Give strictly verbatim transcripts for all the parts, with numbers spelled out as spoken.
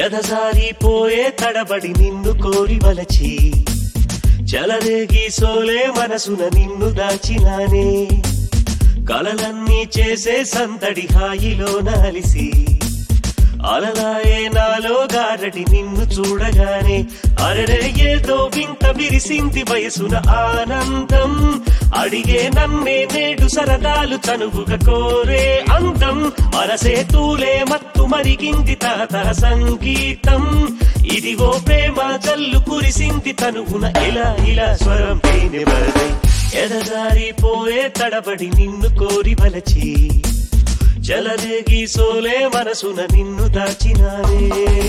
ఎదజారిపోయే తడబడి నిన్ను కోరి వలచి చలరేగి సోలే మనసున నిన్ను దాచినానే కలలన్నీ చేసే సందడి హాయిలో నాలిసి అలలాయే నాలో గారడి నిన్ను చూడగానే అరరే ఏదో వింత విరిసింది వయసున ఆనందం అడిగే నన్నే నేడు సరదాలు చనువుగా కోరే అందం మనసే తూలే మత్తు మరిగింది తహతహ సంగీతం ఇదిగో ప్రేమ జల్లు కురిసింది తనువున ఇలా ఇలా స్వరం తేనె వరదై ఎదజారిపోయే తడబడి నిన్ను కోరి వలచి చలరేగి సోలే మనసున నిన్ను దాచినానే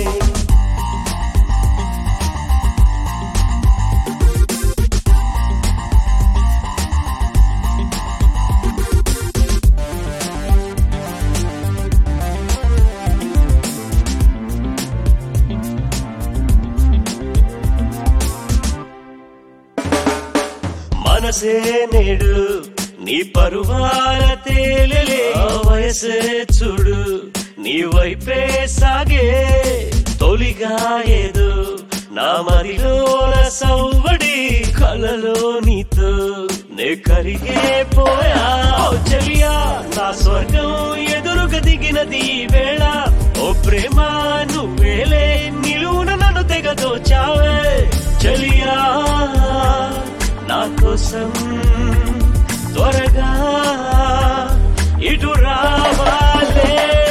మనసే నేడు నీ పరువాల తేలలే వయసే చూడు నీ వైపే సాగే తొలిగా ఏదో నా మదిలోన సవ్వడి కలలో నీతో నే కరిగే పోయా చెలియా నా స్వర్గం ఎదురుగా దిగినది వేళ ఓ ప్రేమ నువ్వేలే నిలువున నన్ను తెగదోచావే చెలియా నా కోసం త్వరగా ఇటు రావాలే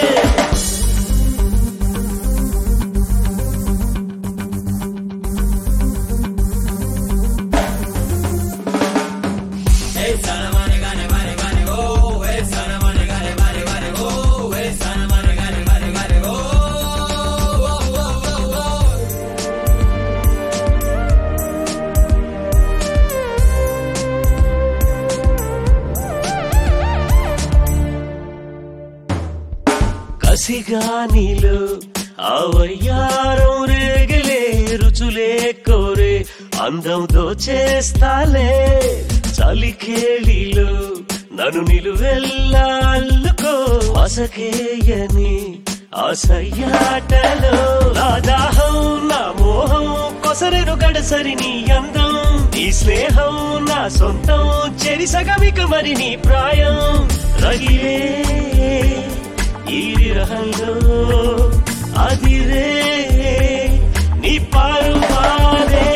కసిగా నీలో అవయ్యారం రేగలే రుచులే కోరే అందం దోచేస్తాలే చలికేళిలో నన్ను నిలువెల్లా అల్లుకో అసకేయని అసయ్యాటలో నా దాహం నా మోహం కొసరెరు గడసరి నీ అందం నీ స్నేహం నా సొంతం చెరి సగమిక మరి నీ ప్రాయం రగిలే ఈ విరహంలో అదిరే నీ పారువారే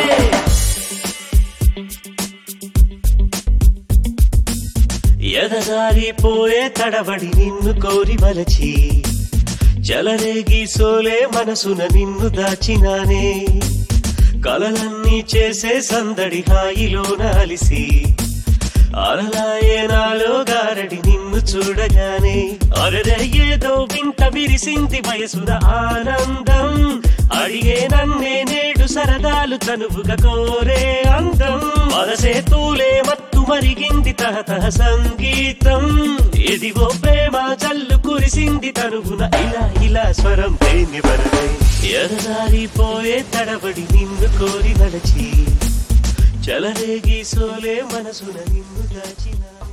ఎదజారిపోయే తడబడి నిన్ను కోరి వలచి చలరేగి సోలే మనసున నిన్ను దాచినానే కలలన్నీ చేసే సందడి హాయిలో నాలిసి అలలాయే నాలో గారడి నిన్ను చూడగానే అరరే ఏదో వింత విరిసింది వయసున ఆనందం అడిగే నన్నే నేడు సరదాలు తనువుగా కోరే అందం మనసే తూలే మత్తు మరిగింది తహతహ సంగీతం ఇదిగో ప్రేమ జల్లు కురిసింది తనువున ఇలా ఇలా స్వరం తేనె వరదై ఎదజారిపోయే తడబడి నిన్ను కోరి వలచి చలరేగి సోలే మనసున నిన్ను దాచినా